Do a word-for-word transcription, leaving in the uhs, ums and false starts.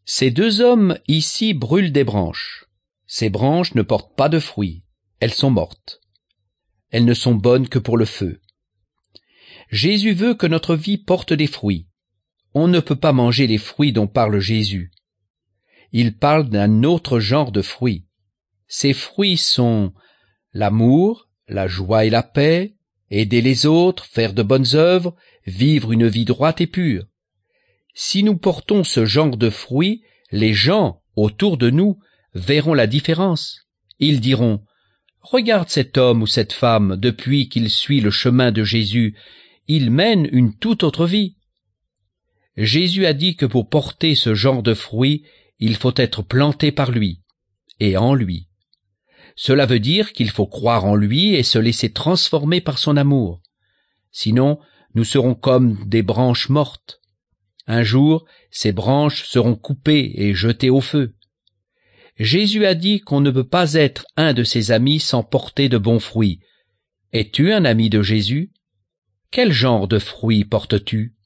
Ces deux hommes ici brûlent des branches. Ces branches ne portent pas de fruits, elles sont mortes. Elles ne sont bonnes que pour le feu. Jésus veut que notre vie porte des fruits. On ne peut pas manger les fruits dont parle Jésus. Il parle d'un autre genre de fruits. Ces fruits sont l'amour, la joie et la paix, aider les autres, faire de bonnes œuvres, vivre une vie droite et pure. Si nous portons ce genre de fruits, les gens autour de nous verront la différence. Ils diront « Regarde cet homme ou cette femme, depuis qu'il suit le chemin de Jésus, il mène une toute autre vie. » Jésus a dit que pour porter ce genre de fruits, il faut être planté par lui et en lui. Cela veut dire qu'il faut croire en lui et se laisser transformer par son amour. Sinon, nous serons comme des branches mortes. Un jour, ces branches seront coupées et jetées au feu. Jésus a dit qu'on ne peut pas être un de ses amis sans porter de bons fruits. Es-tu un ami de Jésus? Quel genre de fruits portes-tu?